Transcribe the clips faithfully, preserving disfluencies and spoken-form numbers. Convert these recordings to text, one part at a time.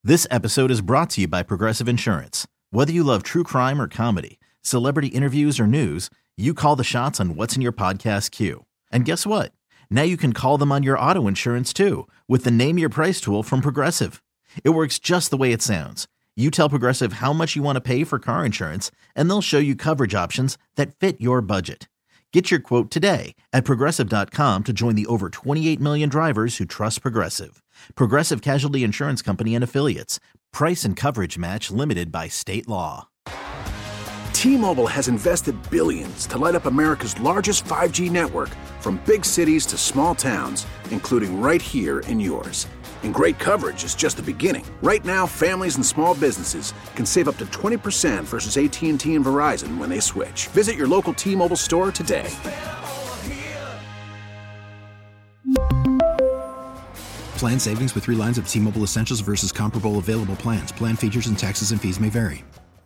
This episode is brought to you by Progressive Insurance. Whether you love true crime or comedy, celebrity interviews or news, you call the shots on what's in your podcast queue. And guess what? Now you can call them on your auto insurance too with the Name Your Price tool from Progressive. It works just the way it sounds. You tell Progressive how much you want to pay for car insurance, and they'll show you coverage options that fit your budget. Get your quote today at Progressive dot com to join the over twenty-eight million drivers who trust Progressive. Progressive Casualty Insurance Company and Affiliates. Price and coverage match limited by state law. T-Mobile has invested billions to light up America's largest five G network, from big cities to small towns, including right here in yours. And great coverage is just the beginning. Right now, families and small businesses can save up to twenty percent versus A T and T and Verizon when they switch. Visit your local T-Mobile store today. Plan savings with three lines of T-Mobile Essentials versus comparable available plans. Plan features and taxes and fees may vary.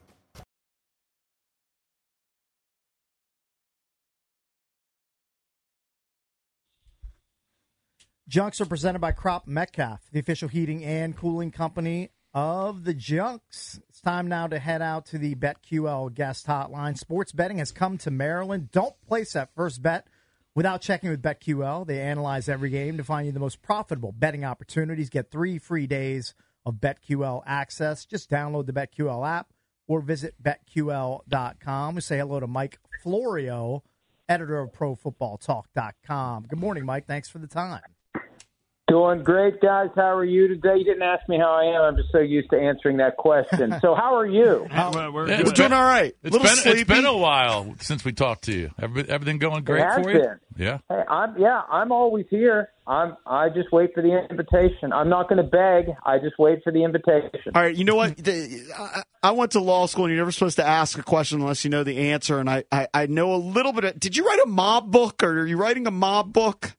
Junks are presented by Crop Metcalf, the official heating and cooling company of the Junks. It's time now to head out to the BetQL guest hotline. Sports betting has come to Maryland. Don't place that first bet without checking with BetQL. They analyze every game to find you the most profitable betting opportunities. Get three free days of BetQL access. Just download the BetQL app or visit Bet Q L dot com. We say hello to Mike Florio, editor of Pro Football Talk dot com. Good morning, Mike. Thanks for the time. Doing great, guys. How are you today? You didn't ask me how I am. I'm just so used to answering that question. So how are you? Uh, we're, we're, yeah, we're doing all right. It's been, it's been a while since we talked to you. Every, everything going great it has for you? Been. Yeah. Hey, I'm yeah. I'm always here. I'm. I just wait for the invitation. I'm not going to beg. I just wait for the invitation. All right. You know what? I, I went to law school, and you're never supposed to ask a question unless you know the answer. And I, I, I know a little bit. Of, did you write a mob book, or are you writing a mob book?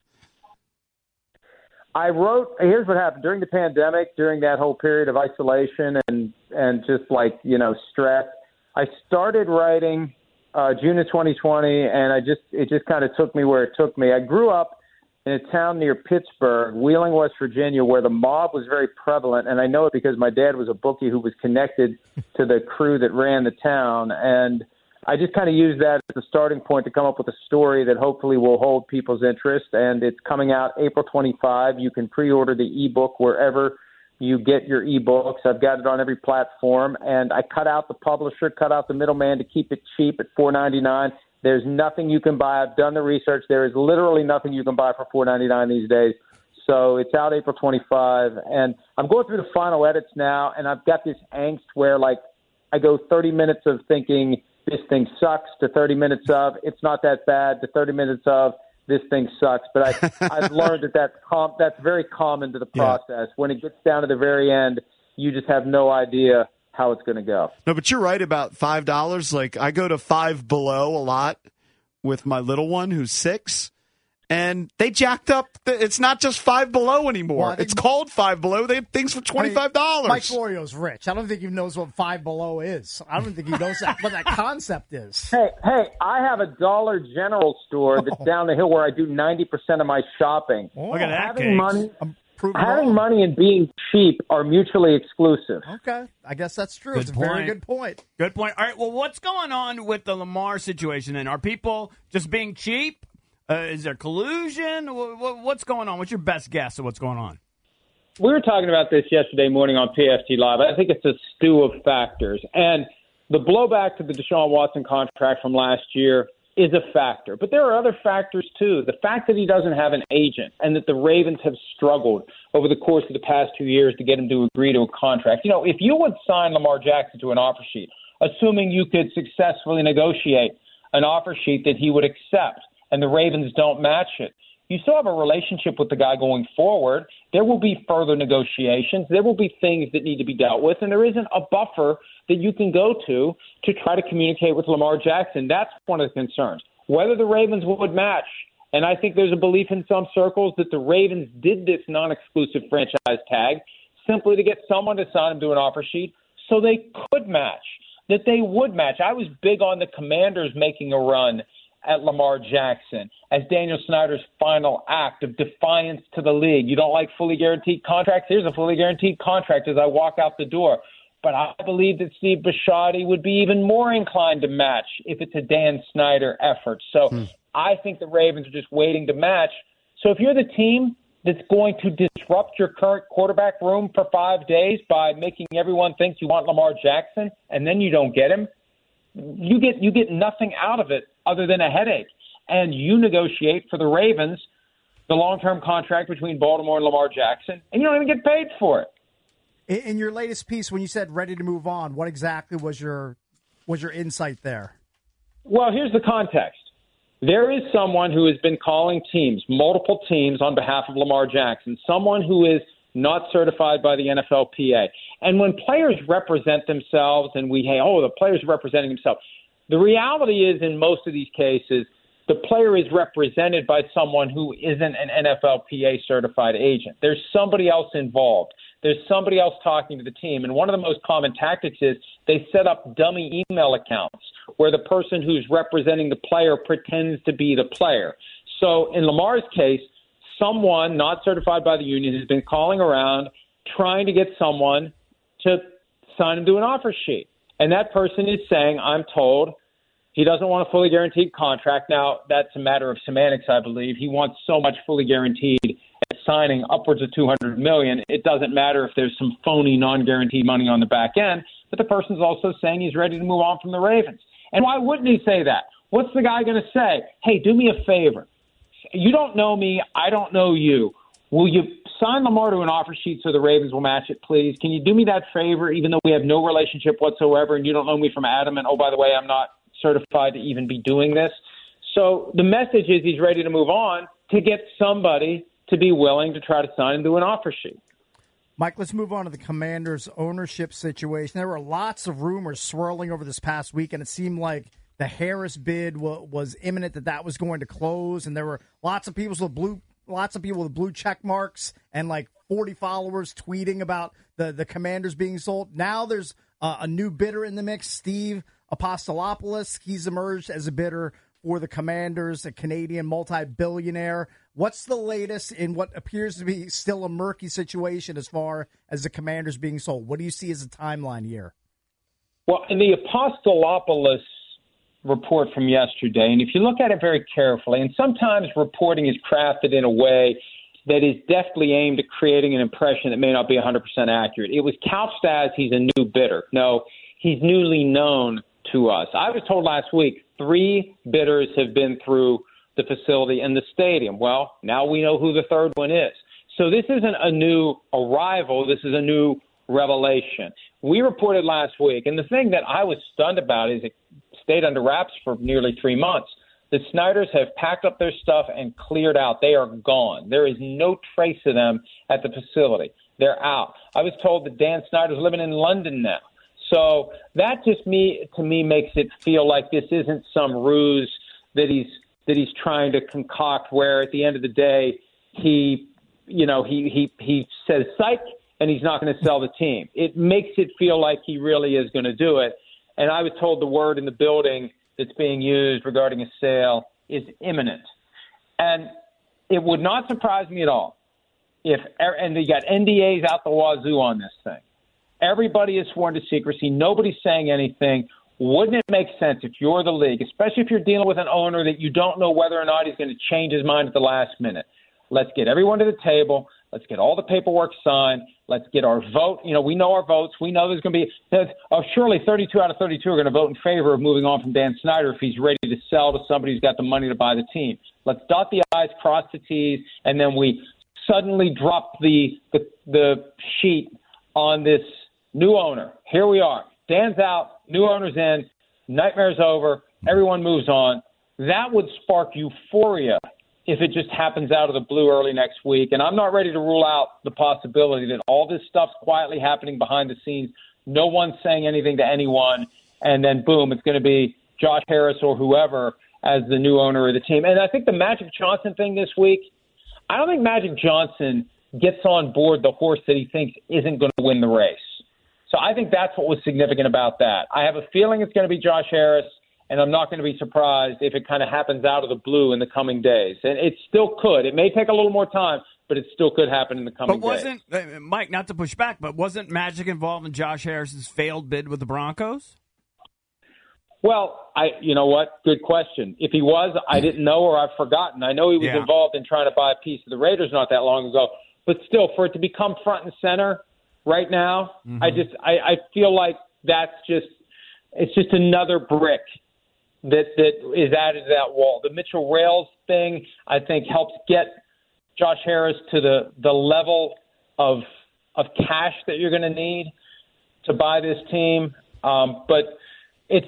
I wrote, here's what happened. During the pandemic, during that whole period of isolation and, and just like, you know, stress, I started writing uh, June of twenty twenty, and I just it just kind of took me where it took me. I grew up in a town near Pittsburgh, Wheeling, West Virginia, where the mob was very prevalent, and I know it because my dad was a bookie who was connected to the crew that ran the town, and I just kind of used that as a starting point to come up with a story that hopefully will hold people's interest, and it's coming out April twenty-fifth. You can pre-order the ebook wherever you get your ebooks. I've got it on every platform, and I cut out the publisher, cut out the middleman to keep it cheap at four ninety-nine. There's nothing you can buy. I've done the research. There is literally nothing you can buy for four ninety-nine these days. So it's out April twenty-fifth, and I'm going through the final edits now, and I've got this angst where, like, I go thirty minutes of thinking – this thing sucks, to thirty minutes of it's not that bad, to thirty minutes of this thing sucks. But I, I've learned that that's, com- that's very common to the process. Yeah. When it gets down to the very end, you just have no idea how it's going to go. No, but you're right about five dollars. Like, I go to Five Below a lot with my little one who's six. And they jacked up. The, it's not just Five Below anymore. Well, it's called Five Below. They have things for twenty-five dollars. I mean, Mike Florio's rich. I don't think he knows what Five Below is. I don't think he knows that, what that concept is. Hey, hey, I have a Dollar General store that's oh. down the hill where I do ninety percent of my shopping. Oh, look at that, having money, having wrong. money and being cheap are mutually exclusive. Okay, I guess that's true. Good it's point. a very good point. Good point. All right, well, what's going on with the Lamar situation then? Are people just being cheap? Uh, is there collusion? What's going on? What's your best guess of what's going on? We were talking about this yesterday morning on P F T Live. I think it's a stew of factors. And the blowback to the Deshaun Watson contract from last year is a factor. But there are other factors, too. The fact that he doesn't have an agent and that the Ravens have struggled over the course of the past two years to get him to agree to a contract. You know, if you would sign Lamar Jackson to an offer sheet, assuming you could successfully negotiate an offer sheet that he would accept, and the Ravens don't match it, you still have a relationship with the guy going forward. There will be further negotiations. There will be things that need to be dealt with, and there isn't a buffer that you can go to to try to communicate with Lamar Jackson. That's one of the concerns. Whether the Ravens would match, and I think there's a belief in some circles that the Ravens did this non-exclusive franchise tag simply to get someone to sign him to an offer sheet so they could match, that they would match. I was big on the Commanders making a run at Lamar Jackson as Daniel Snyder's final act of defiance to the league. You don't like fully guaranteed contracts? Here's a fully guaranteed contract as I walk out the door. But I believe that Steve Bisciotti would be even more inclined to match if it's a Dan Snyder effort. So hmm. I think the Ravens are just waiting to match. So if you're the team that's going to disrupt your current quarterback room for five days by making everyone think you want Lamar Jackson and then you don't get him, you get you get nothing out of it other than a headache. And you negotiate for the Ravens the long-term contract between Baltimore and Lamar Jackson, and you don't even get paid for it. In your latest piece, when you said ready to move on, what exactly was your was your insight there? Well, here's the context. There is someone who has been calling teams, multiple teams, on behalf of Lamar Jackson, someone who is not certified by the N F L P A. And when players represent themselves and we, hey, oh, the player's representing himself, the reality is in most of these cases, the player is represented by someone who isn't an N F L P A certified agent. There's somebody else involved. There's somebody else talking to the team. And one of the most common tactics is they set up dummy email accounts where the person who's representing the player pretends to be the player. So in Lamar's case, someone not certified by the union has been calling around trying to get someone to sign him to an offer sheet. And that person is saying, I'm told he doesn't want a fully guaranteed contract. Now, that's a matter of semantics, I believe. He wants so much fully guaranteed at signing upwards of two hundred million dollars. It doesn't matter if there's some phony non-guaranteed money on the back end, but the person's also saying he's ready to move on from the Ravens. And why wouldn't he say that? What's the guy going to say? Hey, do me a favor. You don't know me. I don't know you. Will you sign Lamar to an offer sheet so the Ravens will match it, please? Can you do me that favor, even though we have no relationship whatsoever and you don't know me from Adam? And, oh, by the way, I'm not certified to even be doing this. So the message is he's ready to move on to get somebody to be willing to try to sign him to an offer sheet. Mike, let's move on to the Commanders' ownership situation. There were lots of rumors swirling over this past week, and it seemed like the Harris bid w- was imminent, that that was going to close, and there were lots of people with blue, lots of people with blue check marks and like forty followers tweeting about the, the Commanders being sold. Now there's uh, a new bidder in the mix, Steve Apostolopoulos. He's emerged as a bidder for the Commanders, a Canadian multi-billionaire. What's the latest in what appears to be still a murky situation as far as the Commanders being sold? What do you see as a timeline here? Well, in the Apostolopoulos report from yesterday, and if you look at it very carefully, and sometimes reporting is crafted in a way that is deftly aimed at creating an impression that may not be one hundred percent accurate. It was couched as he's a new bidder. No, he's newly known to us. I was told last week three bidders have been through the facility and the stadium. Well, now we know who the third one is. So this isn't a new arrival. This is a new revelation. We reported last week, and the thing that I was stunned about is it stayed under wraps for nearly three months. The Snyders have packed up their stuff and cleared out. They are gone. There is no trace of them at the facility. They're out. I was told that Dan Snyder's living in London now. So that just me to me makes it feel like this isn't some ruse that he's that he's trying to concoct, where at the end of the day he you know he he he says psych and he's not going to sell the team. It makes it feel like he really is going to do it. And I was told the word in the building that's being used regarding a sale is imminent. And it would not surprise me at all if and they got N D As out the wazoo on this thing. Everybody is sworn to secrecy. Nobody's saying anything. Wouldn't it make sense if you're the league, especially if you're dealing with an owner that you don't know whether or not he's going to change his mind at the last minute? Let's get everyone to the table. Let's get all the paperwork signed. Let's get our vote. You know, we know our votes. We know there's going to be oh, surely thirty-two out of thirty-two are going to vote in favor of moving on from Dan Snyder if he's ready to sell to somebody who's got the money to buy the team. Let's dot the I's, cross the T's, and then we suddenly drop the the, the sheet on this new owner. Here we are. Dan's out. New owner's in. Nightmare's over. Everyone moves on. That would spark euphoria if it just happens out of the blue early next week. And I'm not ready to rule out the possibility that all this stuff's quietly happening behind the scenes. No one's saying anything to anyone. And then, boom, it's going to be Josh Harris or whoever as the new owner of the team. And I think the Magic Johnson thing this week, I don't think Magic Johnson gets on board the horse that he thinks isn't going to win the race. So I think that's what was significant about that. I have a feeling it's going to be Josh Harris, and I'm not going to be surprised if it kind of happens out of the blue in the coming days. And it still could. It may take a little more time, but it still could happen in the coming but wasn't, days. Uh, Mike, not to push back, but wasn't Magic involved in Josh Harris's failed bid with the Broncos? Well, I, you know what? Good question. If he was, I didn't know or I've forgotten. I know he was Yeah. involved in trying to buy a piece of the Raiders not that long ago. But still, for it to become front and center right now, mm-hmm. I just I, I feel like that's just it's just another brick that that is added to that wall. The Mitchell Rails thing, I think, helps get Josh Harris to the, the level of of cash that you're going to need to buy this team. Um, but it's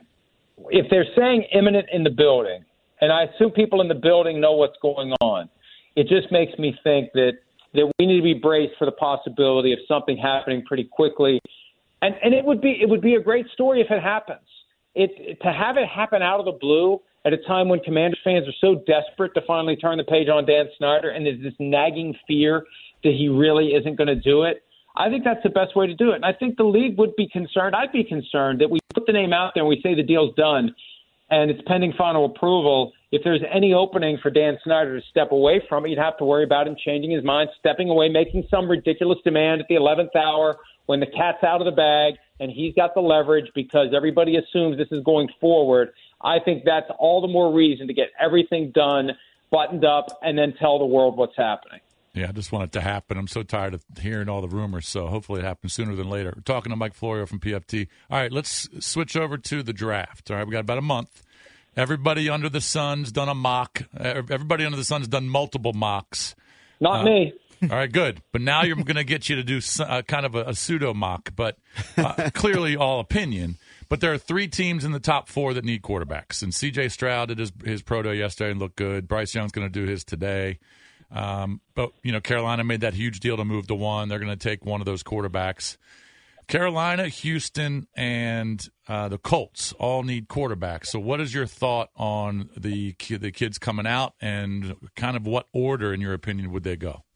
if they're saying imminent in the building, and I assume people in the building know what's going on, it just makes me think that, that we need to be braced for the possibility of something happening pretty quickly. And and it would be it would be a great story if it happens. It to have it happen out of the blue at a time when Commanders fans are so desperate to finally turn the page on Dan Snyder, and there's this nagging fear that he really isn't going to do it. I think that's the best way to do it. And I think the league would be concerned. I'd be concerned that we put the name out there and we say the deal's done and it's pending final approval. If there's any opening for Dan Snyder to step away from it, you'd have to worry about him changing his mind, stepping away, making some ridiculous demand at the eleventh hour when the cat's out of the bag and he's got the leverage because everybody assumes this is going forward. I think that's all the more reason to get everything done, buttoned up, and then tell the world what's happening. Yeah, I just want it to happen. I'm so tired of hearing all the rumors, so hopefully it happens sooner than later. We're talking to Mike Florio from P F T. All right, let's switch over to the draft. All right, we got about a month. Everybody under the sun's done a mock. Everybody under the sun's done multiple mocks. Not uh, me. All right, good. But now you're going to get you to do uh, kind of a, a pseudo mock, but uh, clearly all opinion. But there are three teams in the top four that need quarterbacks. And C J Stroud did his, his pro day yesterday and looked good. Bryce Young's going to do his today. Um, but, you know, Carolina made that huge deal to move to one. They're going to take one of those quarterbacks. Carolina, Houston, and uh, the Colts all need quarterbacks. So what is your thought on the the kids coming out and kind of what order, in your opinion, would they go?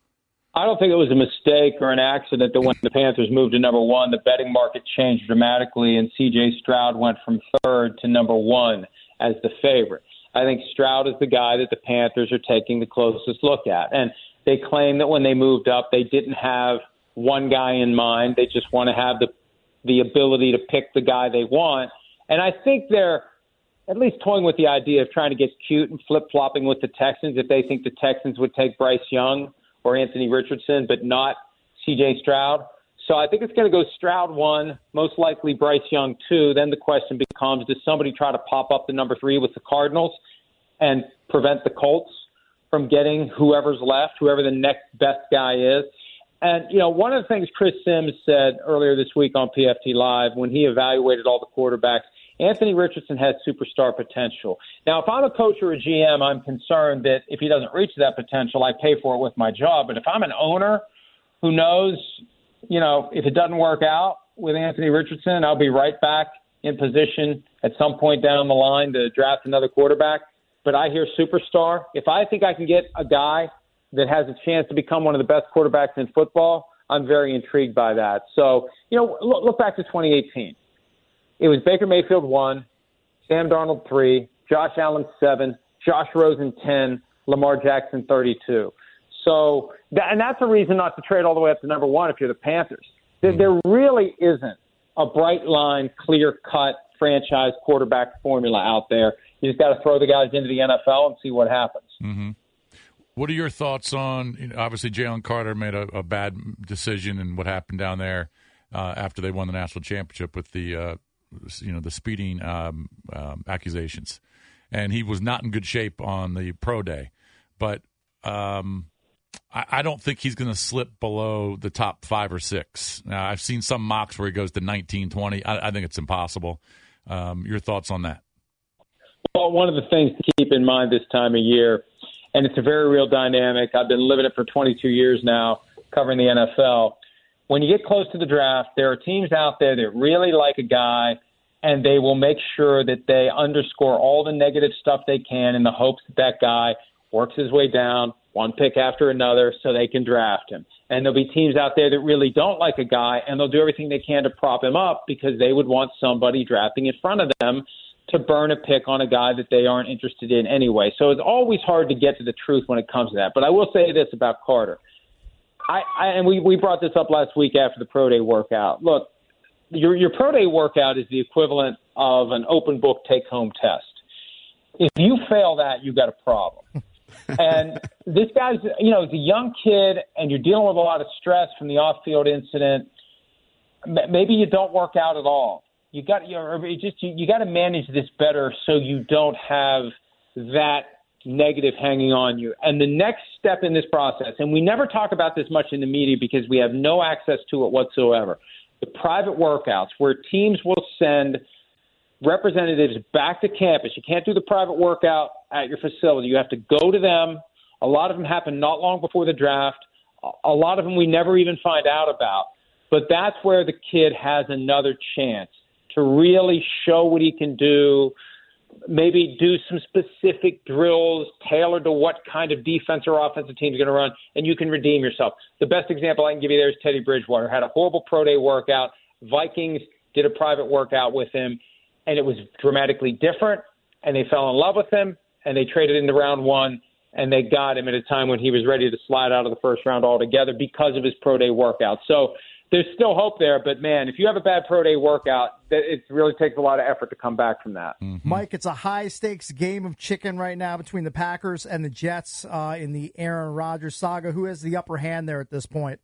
I don't think it was a mistake or an accident that when the Panthers moved to number one, the betting market changed dramatically and C J Stroud went from third to number one as the favorite. I think Stroud is the guy that the Panthers are taking the closest look at. And they claim that when they moved up, they didn't have one guy in mind. They just want to have the the ability to pick the guy they want. And I think they're at least toying with the idea of trying to get cute and flip-flopping with the Texans if they think the Texans would take Bryce Young or Anthony Richardson, but not C J Stroud. So I think it's going to go Stroud one, most likely Bryce Young two. Then the question becomes, does somebody try to pop up the number three with the Cardinals and prevent the Colts from getting whoever's left, whoever the next best guy is? And, you know, one of the things Chris Sims said earlier this week on P F T Live when he evaluated all the quarterbacks, Anthony Richardson has superstar potential. Now, if I'm a coach or a G M, I'm concerned that if he doesn't reach that potential, I pay for it with my job. But if I'm an owner who knows, you know, if it doesn't work out with Anthony Richardson, I'll be right back in position at some point down the line to draft another quarterback. But I hear superstar. If I think I can get a guy that has a chance to become one of the best quarterbacks in football, I'm very intrigued by that. So, you know, look, look back to twenty eighteen. It was Baker Mayfield one, Sam Darnold three, Josh Allen seven, Josh Rosen ten, Lamar Jackson thirty-two. So, that, and that's a reason not to trade all the way up to number one if you're the Panthers. There, there really isn't a bright line, clear-cut franchise quarterback formula out there. You just got to throw the guys into the N F L and see what happens. Mm-hmm. What are your thoughts on, you know, obviously Jalen Carter made a, a bad decision and what happened down there uh, after they won the national championship with the, uh, you know, the speeding um, um, accusations. And he was not in good shape on the pro day. But um, I, I don't think he's going to slip below the top five or six. Now, I've seen some mocks where he goes to nineteen, twenty. I, I think it's impossible. Um, your thoughts on that? Well, one of the things to keep in mind this time of year, and it's a very real dynamic. I've been living it for twenty-two years now, covering the N F L. When you get close to the draft, there are teams out there that really like a guy, and they will make sure that they underscore all the negative stuff they can in the hopes that that guy works his way down, one pick after another, so they can draft him. And there'll be teams out there that really don't like a guy, and they'll do everything they can to prop him up because they would want somebody drafting in front of them to burn a pick on a guy that they aren't interested in anyway. So it's always hard to get to the truth when it comes to that. But I will say this about Carter. I, I and we, we brought this up last week after the pro day workout. Look, your your pro day workout is the equivalent of an open book take home test. If you fail that, you've got a problem. And this guy's, you know, he's a young kid, and you're dealing with a lot of stress from the off-field incident. Maybe you don't work out at all. You got you know, just you, you got to manage this better so you don't have that negative hanging on you. And the next step in this process, and we never talk about this much in the media because we have no access to it whatsoever, the private workouts where teams will send representatives back to campus. You can't do the private workout at your facility. You have to go to them. A lot of them happen not long before the draft. A lot of them we never even find out about. But that's where the kid has another chance to really show what he can do, maybe do some specific drills tailored to what kind of defense or offensive team is going to run, and you can redeem yourself. The best example I can give you there is Teddy Bridgewater. Had a horrible pro day workout. Vikings did a private workout with him, and it was dramatically different, and they fell in love with him, and they traded into round one, and they got him at a time when he was ready to slide out of the first round altogether because of his pro day workout. So there's still hope there, but, man, if you have a bad pro day workout, it really takes a lot of effort to come back from that. Mm-hmm. Mike, it's a high-stakes game of chicken right now between the Packers and the Jets uh, in the Aaron Rodgers saga. Who has the upper hand there at this point?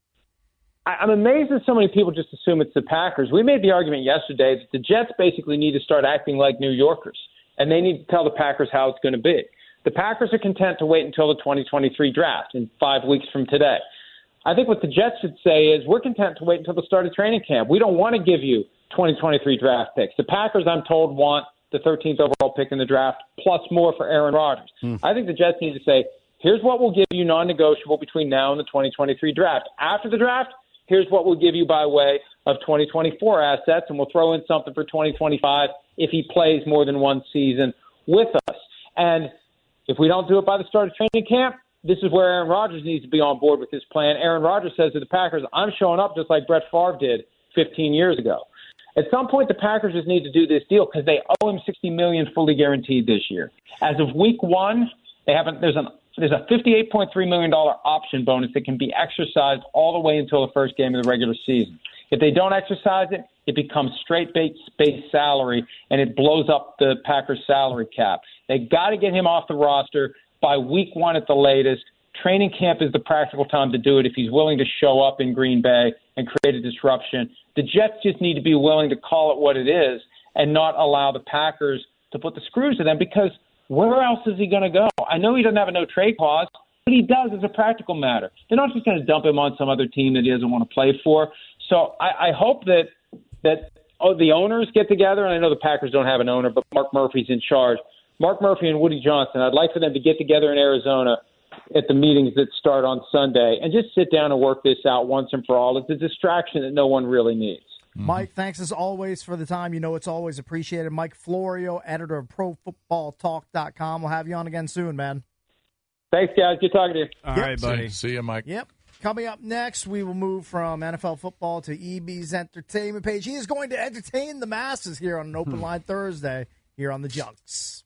I'm amazed that so many people just assume it's the Packers. We made the argument yesterday that the Jets basically need to start acting like New Yorkers, and they need to tell the Packers how it's going to be. The Packers are content to wait until the twenty twenty-three draft in five weeks from today. I think what the Jets should say is we're content to wait until the start of training camp. We don't want to give you twenty twenty-three draft picks. The Packers, I'm told, want the thirteenth overall pick in the draft plus more for Aaron Rodgers. Mm. I think the Jets need to say, here's what we'll give you non-negotiable between now and the twenty twenty-three draft. After the draft, here's what we'll give you by way of twenty twenty-four assets, and we'll throw in something for twenty twenty-five if he plays more than one season with us. And if we don't do it by the start of training camp, this is where Aaron Rodgers needs to be on board with this plan. Aaron Rodgers says to the Packers, I'm showing up just like Brett Favre did fifteen years ago. At some point, the Packers just need to do this deal because they owe him sixty million dollars fully guaranteed this year. As of week one, they haven't. There's an there's a fifty-eight point three million dollars option bonus that can be exercised all the way until the first game of the regular season. If they don't exercise it, it becomes straight base salary, and it blows up the Packers' salary cap. They got to get him off the roster by week one at the latest. Training camp is the practical time to do it if he's willing to show up in Green Bay and create a disruption. The Jets just need to be willing to call it what it is and not allow the Packers to put the screws to them, because where else is he going to go? I know he doesn't have a no-trade clause, but he does as a practical matter. They're not just going to dump him on some other team that he doesn't want to play for. So I, I hope that that oh, the owners get together, and I know the Packers don't have an owner, but Mark Murphy's in charge. Mark Murphy and Woody Johnson, I'd like for them to get together in Arizona at the meetings that start on Sunday and just sit down and work this out once and for all. It's a distraction that no one really needs. Mm-hmm. Mike, thanks as always for the time. You know it's always appreciated. Mike Florio, editor of Pro Football Talk dot com. We'll have you on again soon, man. Thanks, guys. Good talking to you. All yep. right, buddy. See, see you, Mike. Yep. Coming up next, we will move from N F L football to E B's entertainment page. He is going to entertain the masses here on an Open Line Thursday here on the Junks.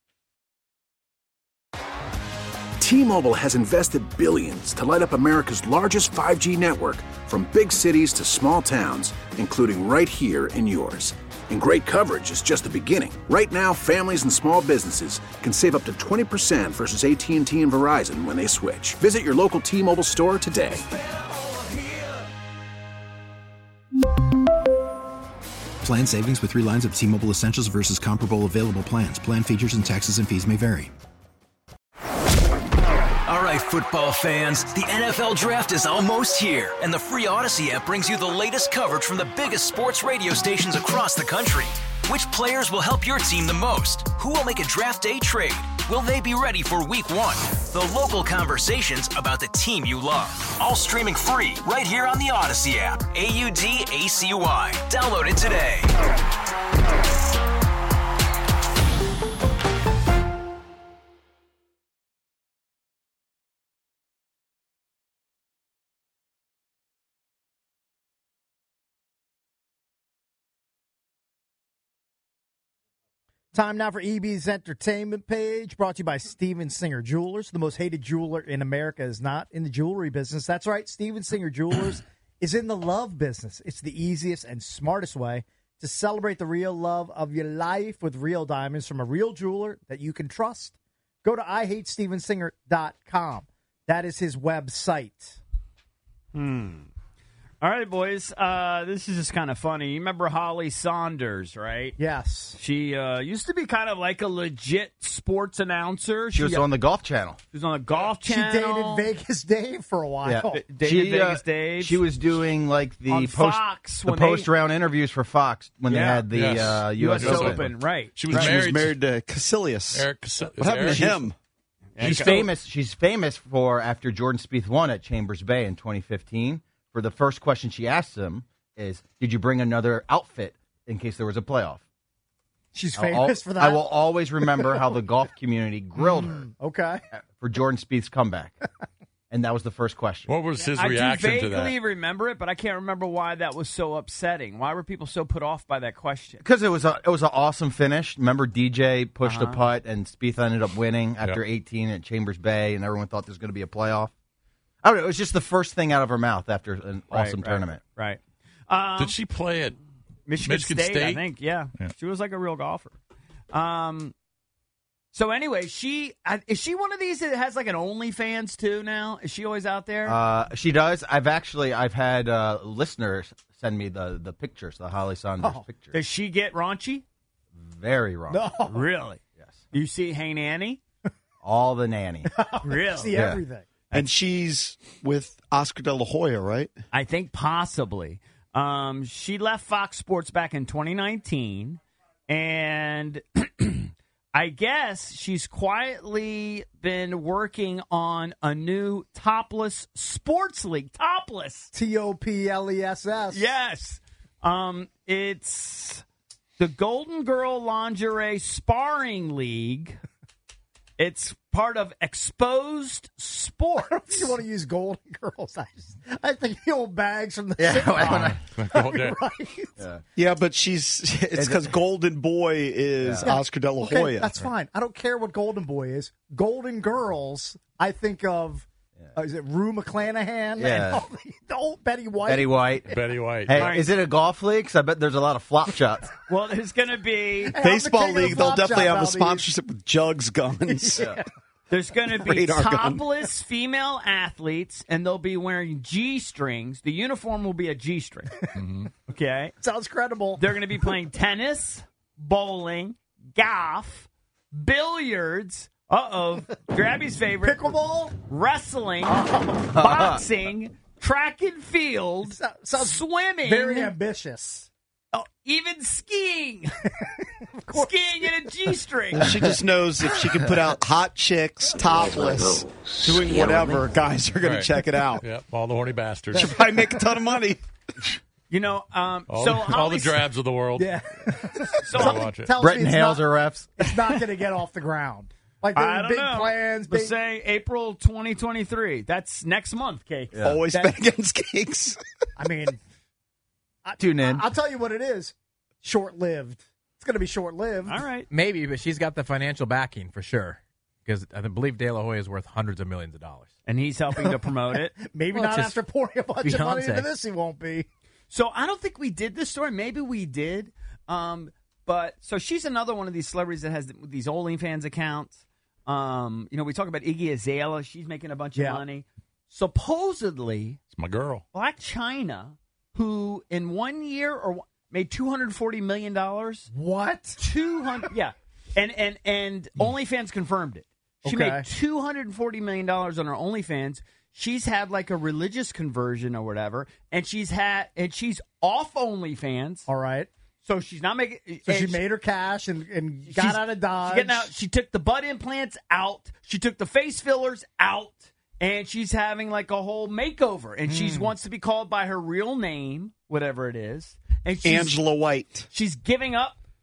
T-Mobile has invested billions to light up America's largest five G network, from big cities to small towns, including right here in yours. And great coverage is just the beginning. Right now, families and small businesses can save up to twenty percent versus A T and T and Verizon when they switch. Visit your local T-Mobile store today. Plan savings with three lines of T-Mobile Essentials versus comparable available plans. Plan features and taxes and fees may vary. All right, football fans, the N F L Draft is almost here, and the free Odyssey app brings you the latest coverage from the biggest sports radio stations across the country. Which players will help your team the most? Who will make a draft day trade? Will they be ready for week one? The local conversations about the team you love. All streaming free right here on the Odyssey app. A U D A C Y. Download it today. Time now for E B's Entertainment Page, brought to you by Steven Singer Jewelers. The most hated jeweler in America is not in the jewelry business. That's right, Steven Singer Jewelers is in the love business. It's the easiest and smartest way to celebrate the real love of your life with real diamonds from a real jeweler that you can trust. Go to I hate steven singer dot com. That is his website. Hmm. All right, boys. Uh, this is just kind of funny. You remember Holly Saunders, right? Yes. She uh, used to be kind of like a legit sports announcer. She was on the Golf Channel. She was on the Golf She Channel. dated Vegas Dave for a while. Yeah. Dated she, Vegas uh, Dave. She was doing like the On post Fox the when they- post round interviews for Fox when Yeah. they had the Yes. uh, U S U S Open. Open, right. She was She married. was married to Casillas. Eric Casillas. What happened to him? She's famous. She's famous for after Jordan Spieth won at Chambers Bay in twenty fifteen. For the first question she asked him is, "Did you bring another outfit in case there was a playoff?" She's I'll famous al- for that. I will always remember how the golf community grilled her Okay. for Jordan Spieth's comeback, and that was the first question. What was his I do reaction to vaguely that? remember it, but I can't remember why that was so upsetting. Why were people so put off by that question? Because it was a it was an awesome finish. Remember, D J pushed Uh-huh. a putt, and Spieth ended up winning after Yep. eighteen at Chambers Bay, and everyone thought there was going to be a playoff. I don't know. It was just the first thing out of her mouth after an Right, awesome right, tournament. Right. Um, Did she play at Michigan, Michigan State, I State? think. Yeah. Yeah. She was like a real golfer. Um. So anyway, she I- is she one of these that has like an OnlyFans too now? Is she always out there? Uh, she does. I've actually I've had uh, listeners send me the the pictures, the Holly Saunders Oh. pictures. Does she get raunchy? Very wrong. No. Really? Yes. You see Hey Nanny? All the nanny. Really? See Yeah. everything. And she's with Oscar De La Hoya, right? I think possibly. Um, she left Fox Sports back in twenty nineteen, and I guess she's quietly been working on a new topless sports league. Topless. T O P L E S S. Yes. Um, it's the Golden Girl Lingerie Sparring League. It's part of Exposed Sports. You want to use Golden Girls? I, just, I think the old bags from the Yeah, sitcom. Well, yeah. right? Yeah. Yeah, but she's it's because Golden Boy is Yeah. Oscar De La Okay, Hoya. that's fine. I don't care what Golden Boy is. Golden Girls, I think of, uh, is it Rue McClanahan? Yeah. And all the, the old Betty White. Betty White. Betty White. Hey, Right. is it a golf league? 'Cause I bet there's a lot of flop shots. Well, there's going to be Hey, I'm the Baseball king of the league, they'll flop definitely shop have a out of sponsorship with Jugs Guns. Yeah. there's going to be Radar gun. topless female athletes, and they'll be wearing G strings. The uniform will be a G string. Okay, these. Sounds credible. they're going to be playing tennis, bowling, golf, billiards. Uh oh, Grabby's favorite: Pickleball? wrestling, boxing, track and field, So- sounds swimming, Very ambitious. oh, even skiing. Skiing in a G string. She just knows if she can put out hot chicks, topless, doing whatever, guys are going Right. to check it out. Yep, all the horny bastards. She'll probably make a ton of money. You know, um, All, so the, all the Holly- drabs of the world. Yeah. So I'll watch it. Tells Bretton me it's Hales not, are refs. it's not going to get off the ground. Like there I were don't big know. plans. But Big, say April twenty twenty-three. That's next month, Cake. Always That- bet against cakes. I mean, I, Tune in. I'll tell you what it is. Short-lived. It's going to be short-lived. All right. Maybe, but she's got the financial backing for sure. Because I believe De La Hoya is worth hundreds of millions of dollars. And he's helping to promote it. Maybe Well, not it's after just pouring a bunch of money Beyonce. into this. He won't be. So I don't think we did this story. Maybe we did. Um, but so she's another one of these celebrities that has these OnlyFans accounts. Um, you know, we talk about Iggy Azalea. She's making a bunch Yeah. of money. Supposedly, It's my girl. Black China, who in one year or made two hundred forty million dollars. What? two hundred yeah. And and and OnlyFans confirmed it. She Okay. made two hundred forty million dollars on her OnlyFans. She's had like a religious conversion or whatever, and she's had and she's off OnlyFans. All right. So she's not making. So and she made her cash and, and got she's- out of Dodge. she's getting out. She took the butt implants out. She took the face fillers out, and she's having like a whole makeover. And she Hmm. wants to be called by her real name, whatever it is. And she's, Angela White. she's giving up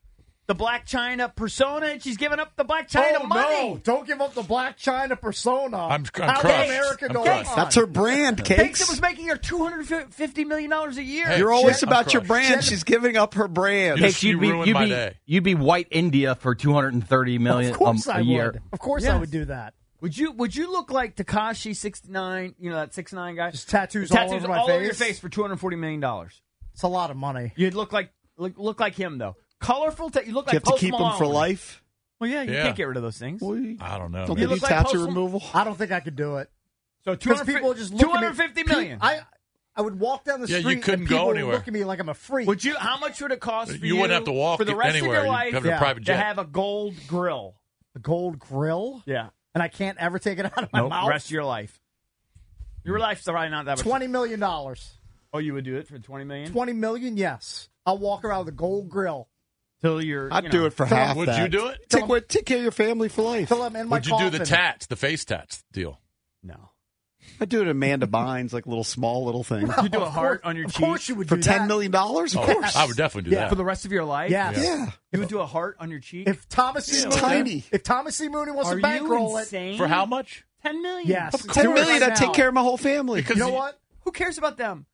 the Black China persona, and she's giving up the Black China oh, money. No, don't give up the Black China persona. I'm, I'm How crushed. can America I'm go crushed. on? That's her brand, Thinks Cakes. it was making her two hundred fifty million dollars a year. Hey, You're always Jen- about I'm your crushed. brand. Jen- She's giving up her brand. You Cakes, you'd be, ruined you'd, my be, day. you'd be white India for two hundred thirty million Of course um, I a year. would. Of course Yes. I would do that. Would you Would you look like Tekashi sixty-nine? You know that six nine guy. Just tattoos, all tattoos over my all face. over your face for two hundred forty million dollars. It's a lot of money. You'd look like look, look like him though. Colorful. Ta- you look Do you like have to Post keep them Malone. for life? Well, yeah, you Yeah. can't get rid of those things. Well, you- I don't know. Don't man. they do look like tattoo Post- removal? I don't think I could do it. So Because people would just look two at me. hundred fifty million. I I would walk down the Yeah, you street couldn't and go people would anywhere. look at me like I'm a freak. Would you? How much would it cost for You you? wouldn't have to walk for the rest anywhere. of your You'd life have a Yeah. private to jet. have a gold grill? The gold grill? Yeah. And I can't ever take it out of my Nope. mouth? Rest of your life. Your life's probably not that much. twenty million dollars. Oh, you would do it for twenty million? twenty million dollars, yes. I'll walk around with a gold grill. Till you're. I'd you do know, it for Tell half them- Would that. you do it? Take, what, take care of your family for life. Till I'm in my Would you do the coffin. tats, the face tats deal? No. I'd do it Amanda Bynes, like little small little thing. You do a Of heart course- on your Of cheek course you would For do ten that. million dollars? Of Oh, course. I would definitely do Yeah. that. For the rest of your life? Yes. Yeah. You would do a heart on your cheek? If Thomas C. It's Mooney, tiny. if Thomas C. Mooney wants Are to you bankroll it, insane? For how much? ten million. yes. Of ten million, right I'd take now. care of my whole family. Because You know you- what? Who cares about them?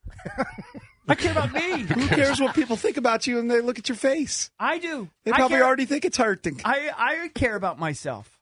I care about me. Who cares what people think about you when they look at your face? I do. They I probably care- already think it's hurting. I, I care about myself.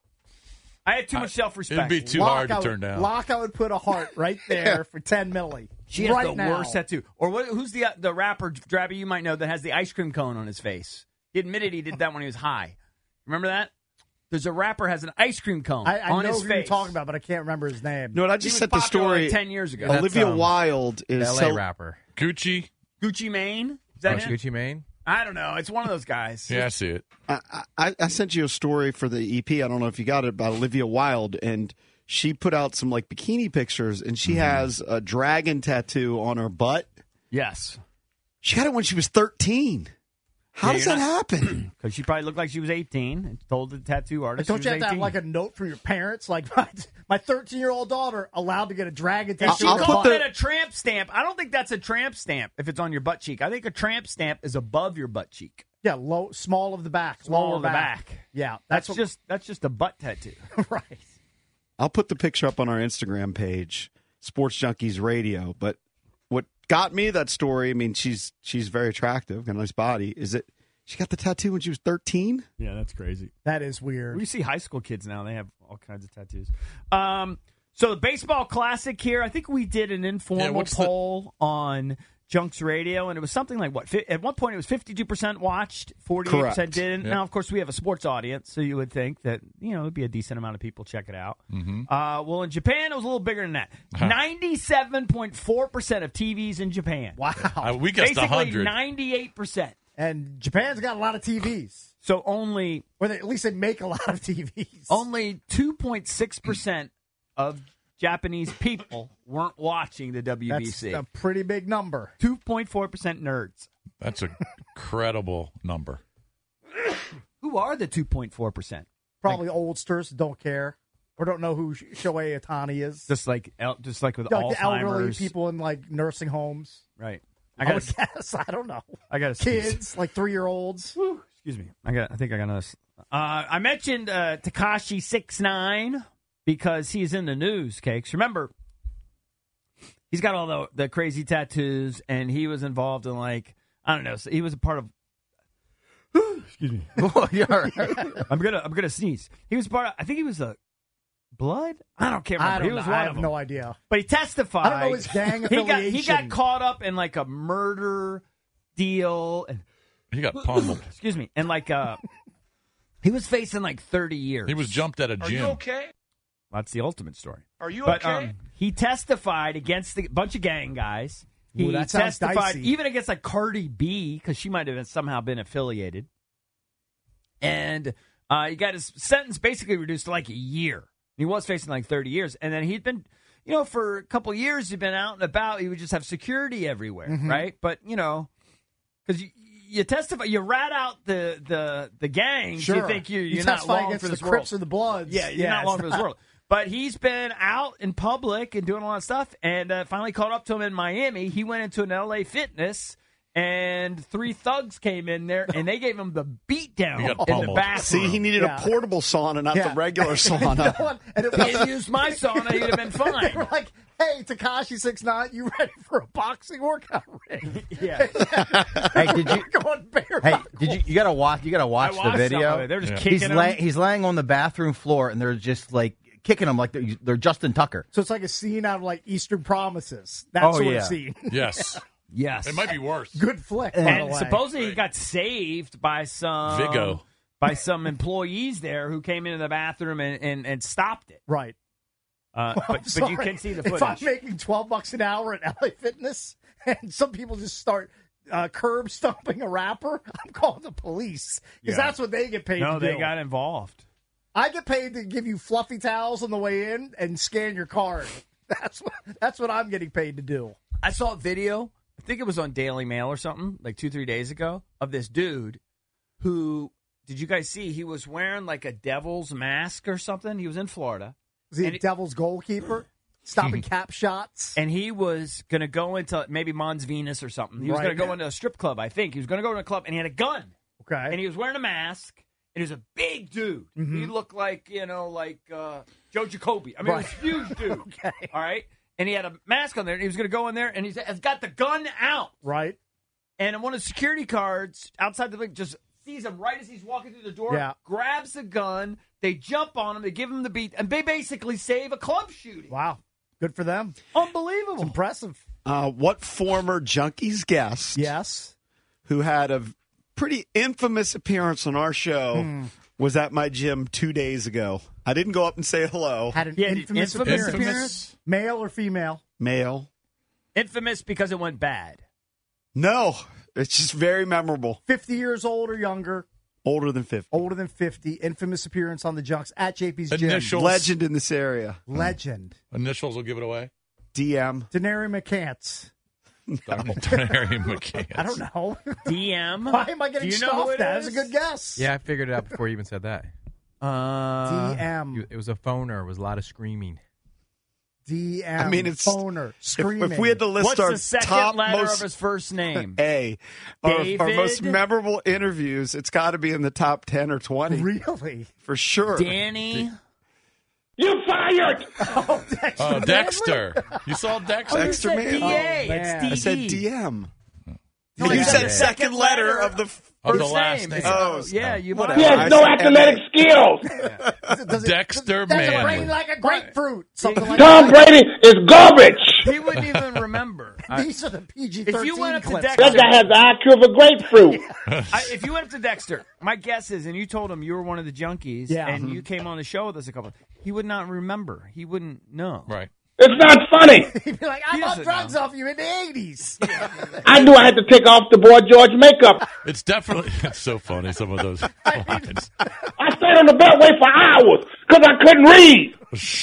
I have too much self-respect. It'd be too Locke, hard to I would- turn down. Locke, I would put a heart right there for ten milli. She has right the now. worst tattoo. Or what, who's the the rapper, Drabby, you might know, that has the ice cream cone on his face? He admitted he did that when he was high. Remember that? There's a rapper has an ice cream cone I, I on know his who face. you're talking about, but I can't remember his name. No, I He just was sent the popular story. like ten years ago. That's, Olivia um, Wilde is L A so, rapper. Gucci? Gucci Mane? Is that him? Gucci Mane? I don't know. It's one of those guys. Yeah, I see it. I, I, I sent you a story for the E P. I don't know if you got it, about Olivia Wilde, and she put out some like bikini pictures, and she has a dragon tattoo on her butt. Yes. She got it when she was thirteen. How Yeah, does you're that not- happen? Because she probably looked like she was eighteen and told the tattoo Like, artist don't she you was have to have eighteen. like a note from your parents? Like my my thirteen-year-old daughter allowed to get a dragon And tattoo. she I'll on her put called butt. it a tramp stamp. I don't think that's a tramp stamp if it's on your butt cheek. I think a tramp stamp is above your butt cheek. Yeah, low, small of the back, Small lower of the back. back. Yeah, That's, that's, what, just that's just a butt tattoo. right. I'll put the picture up on our Instagram page, Sports Junkies Radio. But what got me that story, I mean, she's she's very attractive, got a nice body, is it she got the tattoo when she was thirteen? Yeah, that's crazy. That is weird. We see high school kids now; they have all kinds of tattoos. Um, so the baseball classic here. I think we did an informal what's the- poll on Junks Radio, and it was something like what? Fi- At one point, it was fifty-two percent watched, forty-eight percent Correct. didn't. Yep. Now, of course, we have a sports audience, so you would think that you know it'd be a decent amount of people check it out. Mm-hmm. Uh, well, in Japan, it was a little bigger than that. Ninety-seven point four percent of T Vs in Japan. Wow. Uh, we guessed Basically, one hundred. ninety-eight percent. And Japan's got a lot of T Vs. So only Or they, at least they make a lot of T Vs. only two point six percent of Japanese people weren't watching the W B That's C. a pretty big number. two point four percent nerds. That's an incredible number. Who are the two point four percent? Probably oldsters don't care or don't know who Shohei Ohtani is. Just like el- just like with like the elderly Alzheimer's. people in like nursing homes. Right. I, I would got guess. I don't know. I got Kids, like three year olds. Excuse me. I got. I think I got another. Uh, I mentioned uh, Tekashi six nine because he's in the news. Cakes. Remember, he's got all the the crazy tattoos, and he was involved in like I don't know. So he was a part of. Excuse me. I'm gonna. I'm gonna sneeze. He was part of. I think he was a blood. I don't care. I don't he know. was I one have of them. no idea. But he testified. I don't know his gang he got. He affiliation. got caught up in like a murder deal and. He got pummeled. Excuse me. And like uh he was facing like thirty years. He was jumped at a gym. okay? That's the ultimate story. Are you But okay? um he testified against a bunch of gang guys. He Ooh, that sounds testified dicey. even against like Cardi B because she might have been, somehow been affiliated. And uh he got his sentence basically reduced to like a year. He was facing like thirty years. And then he'd been you know, for a couple of years he'd been out and about. He would just have security everywhere, Mhm. right? But you know, because you You testify, you rat out the the the gangs. Sure. You think you You you're not testify long against for the this Crips world. or the Bloods. Yeah, you're Yeah, not long it's for this not- world. But he's been out in public and doing a lot of stuff, and uh, finally caught up to him in Miami. He went into an L A Fitness and three thugs came in there, and they gave him the beat down He got in the pummeled. bathroom. See, he needed Yeah. a portable sauna, not Yeah. the regular You know sauna. what? And it If he was- had used my sauna, he'd have been They fine. were like, "Hey, Tekashi six nine, you ready for a boxing workout ring?" Yeah. Hey, did you? Going bare Hey, knuckle. did you? You gotta watch. You gotta watch I the watched some video. of it. They're just Yeah. kicking He's him. lay, he's laying on the bathroom floor, and they're just like kicking him like they're, they're Justin Tucker. So it's like a scene out of like Eastern Promises. That Oh, sort yeah. of scene. Yes. Yes. It might be worse. Good flick. by the And way. supposedly he got saved by some Vigo. by some employees there who came into the bathroom and, and, and stopped it. Right. Uh, Well, but, I'm but you sorry. can see the If I'm footage. making twelve bucks an hour at L A Fitness, and some people just start uh, curb stomping a rapper, I'm calling the police because Yeah. that's what they get paid No, to they do. got involved. I get paid to give you fluffy towels on the way in and scan your card. That's what that's what I'm getting paid to do. I saw a video, I think it was on Daily Mail or something, like two, three days ago, of this dude who, did you guys see, he was wearing like a devil's mask or something. He was in Florida. Is he And a it- Devil's goalkeeper? Stopping cap shots? And he was going to go into maybe Mons Venus or something. He was Right. going to go into a strip club, I think. He was going to go into a club, and he had a gun. Okay. And he was wearing a mask, and he was a big dude. Mm-hmm. He looked like, you know, like uh, Joe Jacoby. I mean, Right. he was a huge dude. Okay. All right? And he had a mask on there, and he was going to go in there, and he's has got the gun out. Right. And one of the security guards outside the building just sees him right as he's walking through the door, Yeah. grabs the gun, they jump on him, they give him the beat, and they basically save a club shooting. Wow. Good for them. Unbelievable. Impressive. Uh, what former Junkies guest Yes. who had a pretty infamous appearance on our show Hmm. was at my gym two days ago? I didn't go up and say hello. Had an He had an infamous, infamous appearance. appearance? Male or female? Male. Infamous because it went bad. No, it's just very memorable. fifty years old or younger? Older than fifty. Older than fifty. Infamous appearance on the Junks at J P's gym. Initials. Legend in this area. Legend. Initials will give it away. D M. Denary McCants. Harry McCants. I don't know. D M. Why am I getting Do you know who stuffed? it That is is? a good guess. Yeah, I figured it out before you even said that. Uh, D M. You- It was a phoner. It was a lot of screaming. D M. I mean, it's phoner. If, Screaming. if we had to list What's our the second top letter most of his first name? A, our, our David? most memorable interviews, it's got to be in the top ten or twenty Really? for sure. Danny. You fired! Oh, Dexter. Oh, Dexter. You saw Dexter? Oh, you Dexter said Man. D A. Oh, it's man. D D. I said D M. No, you I said said second letter of the f- Of the First last name. name. It's- Oh, yeah, you whatever. He might- has I no said athletic skills. Does it- Dexter does it Manley. rain like a grapefruit? Something like Tom that. Brady is garbage. He wouldn't even remember. I- These are the P G If thirteen you went up to clips. Dexter- That guy has the I Q of a grapefruit. I, if you went up to Dexter, my guess is, and you told him you were one of the junkies, Yeah. and Mhm. you came on the show with us a couple, he would not remember. He wouldn't know. Right. It's not funny. He'd be like, I He bought doesn't drugs know. off you in the eighties. I knew I had to take off the boy George makeup. It's definitely it's so funny, some of those lines. I stayed on the beltway for hours because I couldn't read.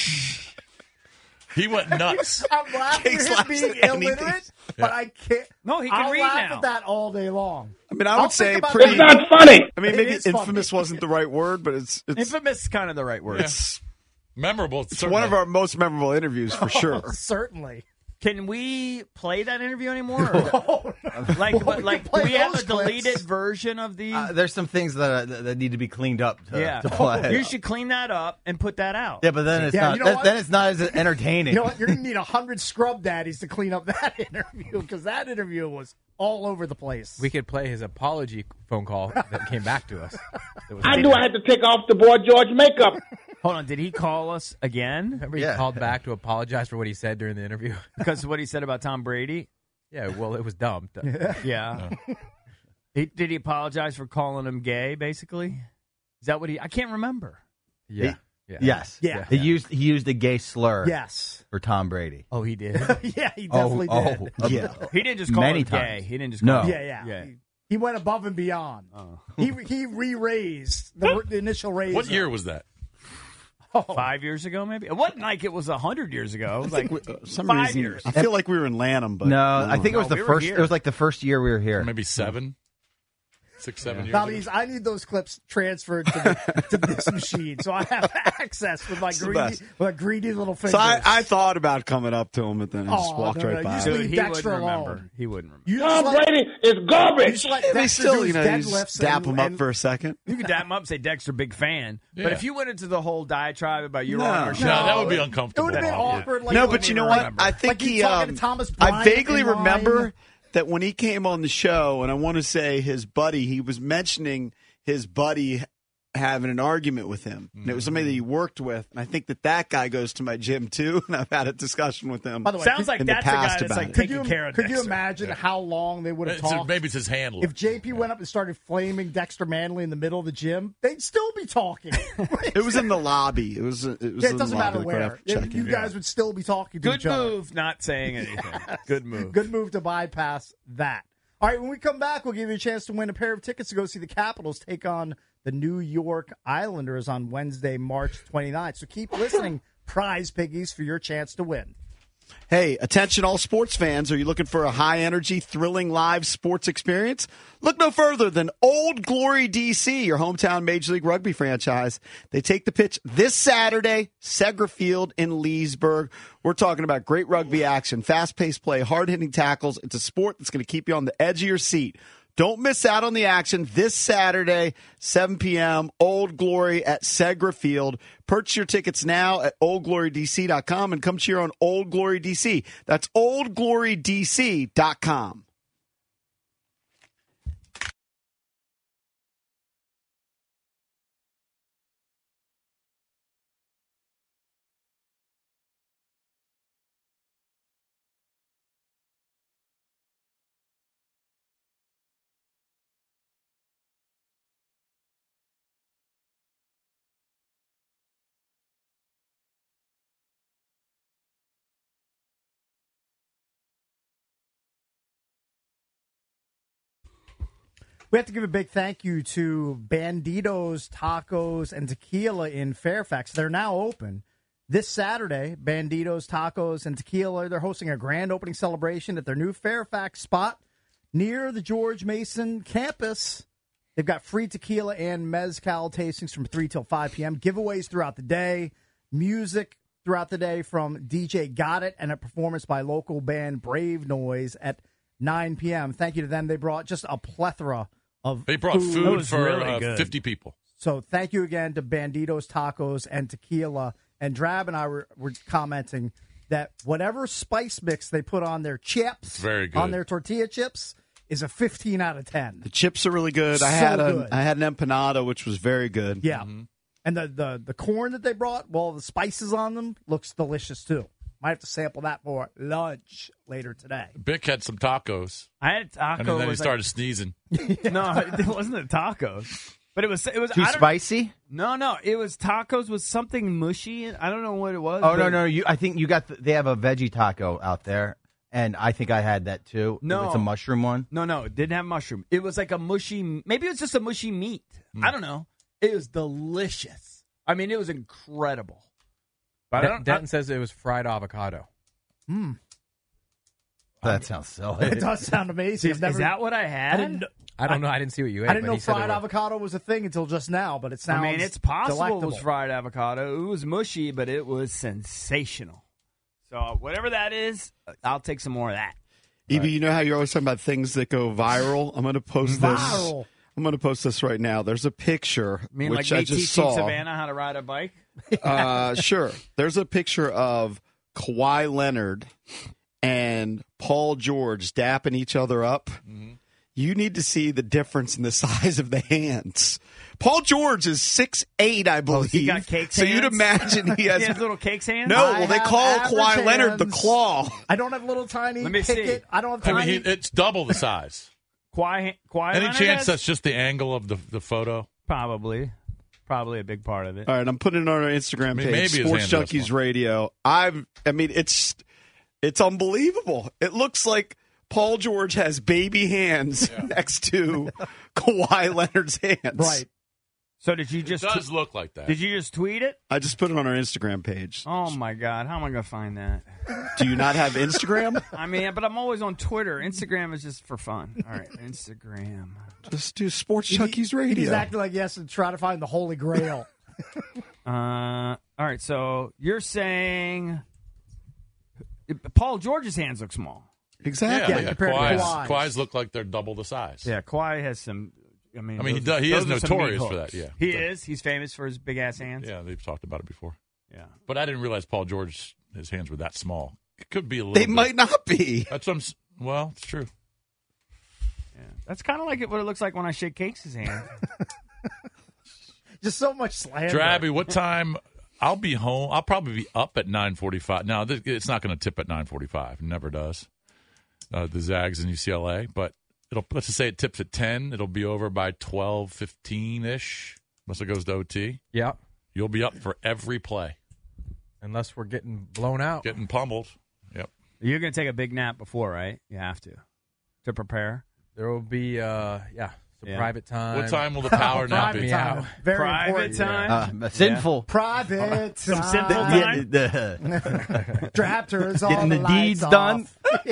He went nuts. I'm laughing Case at him laughs being at anything. illiterate, but I can't. No, he can I'll read laugh now. at that all day long. I mean, I I'll would say think about pretty. It's not funny. I mean, It maybe is funny. infamous wasn't the right word, but it's it's, Infamous is kind of the right word. it's, Memorable. it's one of our most memorable interviews for sure. Certainly. Can we play that interview anymore? Or- Oh, no. like, We but, can like, play do we have a those clips. deleted version of the? Uh, there's some things that, that that need to be cleaned up to, yeah, to play. you should clean that up and put that out. Yeah, but then it's Yeah, not. you know then, what? then it's not as entertaining. You know what? You're going to need a hundred scrub daddies to clean up that interview because that interview was all over the place. We could play his apology phone call that came back to us. It was I knew I had to take off the boy George makeup. Hold on, did he call us again? Remember he Yeah. called back to apologize for what he said during the interview? Because of what he said about Tom Brady? Yeah, well, it was dumb. Yeah. He, did he apologize for calling him gay, basically? Is that what he... I can't remember. Yeah. yeah. Yes. Yeah. He used he used a gay slur. Yes. For Tom Brady. Oh, he did? Yeah, he definitely oh, did. Oh, Yeah. He didn't just call Many him gay. times. He didn't just No. call him... Yeah, yeah. Yeah. He, he went above and beyond. Oh. He he re-raised the, the initial raise. What year was that? Five years ago, maybe? It wasn't like it was a hundred years ago. It was like Uh, some five reason, years. I feel like we were in Lanham, but No, I think it was No, the we were first. here. It was like the first year we were here. Maybe seven? Six, seven years Now, ago. these, I need those clips transferred to, the, to this machine so I have access with my It's the greedy, best. with my greedy little fingers. So I, I thought about coming up to him, but then I just Oh, walked no, right no, by. you him. just leave he Dexter wouldn't alone. remember. He wouldn't remember. You Tom just let, Brady is you garbage. just let They Dexter still, do you his know, you just deadlifts dap and- him up and- for a second. You could dap him up and say, Dexter, big fan. Yeah. But if you went into the whole diatribe about you're No. on our No, show. No, that would be It uncomfortable. would have been Yeah. awkward. Like, no, you but you know would what? remember. I think like you he. talking Um, to Thomas I Bryant vaguely in line. remember that when he came on the show, and I want to say his buddy, he was mentioning his buddy having an argument with him, and it was somebody that he worked with, and I think that that guy goes to my gym too, and I've had a discussion with him. By the way, Sounds like in the that's the guy past that's about like it. Could taking you, care of could you Dexter. imagine how long they would have It's- talked? maybe it's his handler. If J P went up and started flaming Dexter Manley in the middle of the gym, they'd still be talking. It was in the lobby. It was. It was Yeah, in it the doesn't lobby, matter like, right where. after If check-in. you guys would still be talking to Good each other. move, not saying anything. Good move. Good move to bypass that. All right, when we come back, we'll give you a chance to win a pair of tickets to go see the Capitals take on the New York Islanders on Wednesday, March twenty-ninth. So keep listening, Prize Piggies, for your chance to win. Hey, attention all sports fans. Are you looking for a high-energy, thrilling live sports experience? Look no further than Old Glory D C, your hometown Major League Rugby franchise. They take the pitch this Saturday, Segra Field in Leesburg. We're talking about great rugby action, fast-paced play, hard-hitting tackles. It's a sport that's going to keep you on the edge of your seat. Don't miss out on the action this Saturday, seven p.m., Old Glory at Segra Field. Purchase your tickets now at old glory d c dot com and come cheer on Old Glory D C. That's old glory d c dot com. We have to give a big thank you to Banditos Tacos and Tequila in Fairfax. They're now open. This Saturday, Banditos Tacos and Tequila, they're hosting a grand opening celebration at their new Fairfax spot near the George Mason campus. They've got free tequila and mezcal tastings from three till five p.m., giveaways throughout the day, music throughout the day from D J Got It, and a performance by local band Brave Noise at nine p.m. Thank you to them. They brought just a plethora of They brought food, food for uh, fifty people. So thank you again to Banditos Tacos and Tequila. And Drab and I were, were commenting that whatever spice mix they put on their chips, very good. on their tortilla chips, is a fifteen out of ten. The chips are really good. I So had a, good. I had an empanada, which was very good. Yeah. And the, the, the corn that they brought, well, the spices on them, looks delicious too. Might have to sample that for lunch later today. Bick had some tacos. I had taco. And then he was started like, sneezing. No, it wasn't the tacos. But it was it was Too I don't- spicy? No, no, it was tacos with something mushy. I don't know what it was. Oh but- no, no, you. I think you got. The, they have a veggie taco out there, and I think I had that too. No. It's a mushroom one. No, no, it didn't have mushroom. It was like a mushy. Maybe it was just a mushy meat. Hmm. I don't know. It was delicious. I mean, it was incredible. But I Den- don't, Denton I, says it was fried avocado. Hmm. That sounds silly. It does sound amazing. is, I've never- is that what I had? I didn't, I don't know. I didn't see what you ate. I didn't but know he said fried it was- avocado was a thing until just now, but it sounds I mean, it's possible delectable. it was fried avocado. It was mushy, but it was sensational. So whatever that is, I'll take some more of that. Evie, you know how you're always talking about things that go viral? I'm going to post this. Viral. I'm going to post this right now. There's a picture, I mean, which like I me just teaching saw. Savannah how to ride a bike. Uh, sure. There's a picture of Kawhi Leonard and Paul George dapping each other up. Mm-hmm. You need to see the difference in the size of the hands. Paul George is six eight, I believe. He got cakes so hands? you'd imagine he has, he has little cakes hands. No, I well, they have call average Kawhi Leonard the hands. claw. I don't have little tiny Let me see. picket. I don't have I mean, tiny. he, it's double the size. Kawhi, Kawhi Any Leonard chance has? that's just the angle of the, the photo? Probably. Probably a big part of it. All right, I'm putting it on our Instagram I mean, page, maybe his Sports hands Junkies wrestle. Radio. I've, I mean, it's it's unbelievable. It looks like Paul George has baby hands next to Kawhi Leonard's hands. Right. So did you just? It does look like that. Did you just tweet it? I just put it on our Instagram page. Oh my God! How am I going to find that? Do you not have Instagram? I mean, but I'm always on Twitter. Instagram is just for fun. All right, Instagram. Just do Sports Chucky's Radio. He's acting like he has to try to find the Holy Grail. uh, all right, so you're saying Paul George's hands look small. Exactly. Yeah, Yeah, yeah. compared to Kawhi's, Kawhi's. Kawhi's look like they're double the size. Yeah, Kawhi has some. I mean, I mean, he those- does- he those is are some meat notorious for hooks. that, yeah. he So- is. He's famous for his big ass hands. Yeah, they've talked about it before. Yeah. But I didn't realize Paul George, his hands were that small. It could be a little They bit. might not be. That's what I'm, s- well, it's true. Yeah. That's kind of like it, what it looks like when I shake Cakes' hand. Just so much slander. Drabby, what time? I'll be home. I'll probably be up at nine forty-five. Now, this, it's not going to tip at nine forty-five. It never does. Uh, the Zags and U C L A. But it'll let's just say it tips at ten. It'll be over by twelve fifteen-ish, unless it goes to O T. Yeah. You'll be up for every play. Unless we're getting blown out. Getting pummeled. Yep. You're going to take a big nap before, right? You have to. To prepare. There will be, uh, yeah, some Yeah. private time. What time will the power nap Private be? time. Very Private important. time. Uh, sinful. Private Some time. sinful time. The- Drap turns all Getting the, the lights deeds off. done.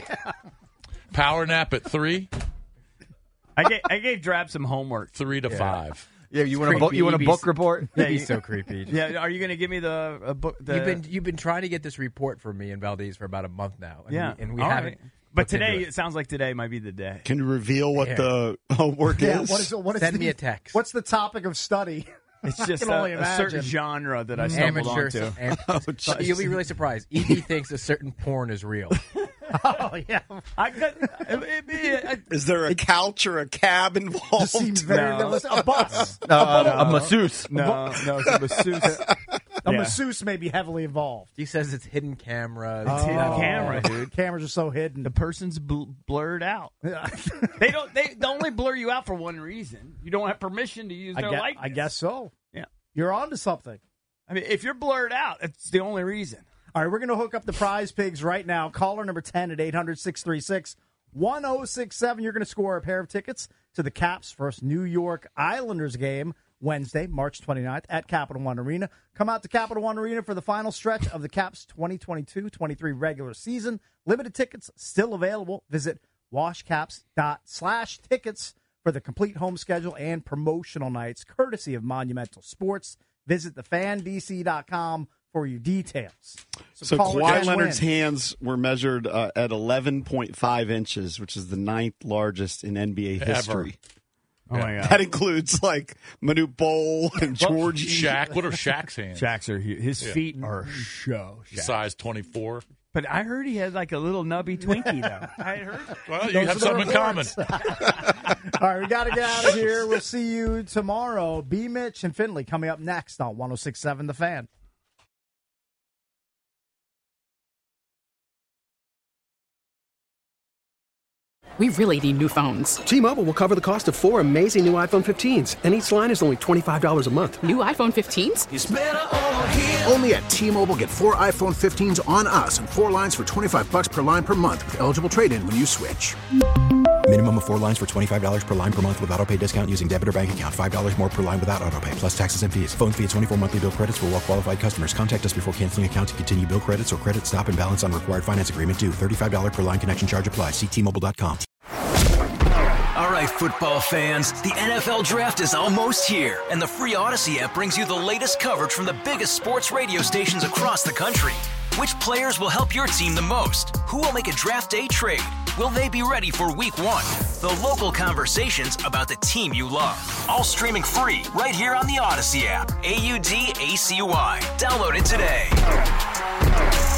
Power nap at three, I gave, I gave Drab some homework. three to five. Yeah, you want a book? You want a Creepy. book report? Yeah, He'd be you- so creepy. Yeah, are you going to give me the uh, book? The, You've been you've been trying to get this report from me and Valdez for about a month now. And yeah, we, and we All haven't. right. But looked into today, it. it sounds like today might be the day. Can you reveal what Yeah. the homework Yeah, is? what is, what is Send the, me a text. What's the topic of study? It's I just can only a, a certain imagine. genre that I stumbled Amateur. onto. Am- Oh, so you'll be really surprised. E B thinks a certain porn is real. Oh, yeah. I could, it, it, it, Is there a couch or a cab involved? Just seems very No. realistic. A bus. No, uh, a masseuse. no, no, it's a masseuse. A Yeah. masseuse may be heavily involved. He says it's hidden camera. It's hidden Oh. camera, dude. Cameras are so hidden. The person's bl- blurred out. They don't. They, they only blur you out for one reason. You don't have permission to use I, their guess, likeness. I guess so. Yeah. You're on to something. I mean, if you're blurred out, it's the only reason. All right, we're going to hook up the prize pigs right now. Caller number ten at eight hundred, six three six, one oh six seven. You're going to score a pair of tickets to the Caps' first New York Islanders game Wednesday, March twenty-ninth at Capital One Arena. Come out to Capital One Arena for the final stretch of the Caps' twenty twenty-two twenty-three regular season. Limited tickets still available. Visit washcaps dot slash tickets for the complete home schedule and promotional nights, courtesy of Monumental Sports. Visit the fan d c dot com for your details. So caller Kawhi can Leonard's win. hands were measured uh, at eleven point five inches, which is the ninth largest in N B A Ever. history. Oh my god. That includes like Manute Bol and George Shaq. What are Shaq's hands? Shaq's are huge. His Yeah. feet are show. Shaq. Size twenty-four. But I heard he had like a little nubby Twinkie though. I heard. Well, you Those have are the something in common. reports. All right, we got to get out of here. We'll see you tomorrow. B. Mitch and Finley coming up next on one oh six point seven The Fan. We really need new phones. T-Mobile will cover the cost of four amazing new iPhone fifteens, and each line is only twenty-five dollars a month. New iPhone fifteens? It's better over here. Only at T-Mobile, get four iPhone fifteens on us and four lines for twenty-five bucks per line per month with eligible trade-in when you switch. Minimum of four lines for twenty-five dollars per line per month with autopay discount using debit or bank account. five dollars more per line without autopay, plus taxes and fees. Phone fee at twenty-four monthly bill credits for well-qualified customers. Contact us before canceling account to continue bill credits or credit stop and balance on required finance agreement due. thirty-five dollars per line connection charge applies. See T Mobile dot com. All right, football fans, the N F L Draft is almost here, and the free Odyssey app brings you the latest coverage from the biggest sports radio stations across the country. Which players will help your team the most? Who will make a draft day trade? Will they be ready for week one? The local conversations about the team you love. All streaming free right here on the Odyssey app. A U D A C Y. Download it today.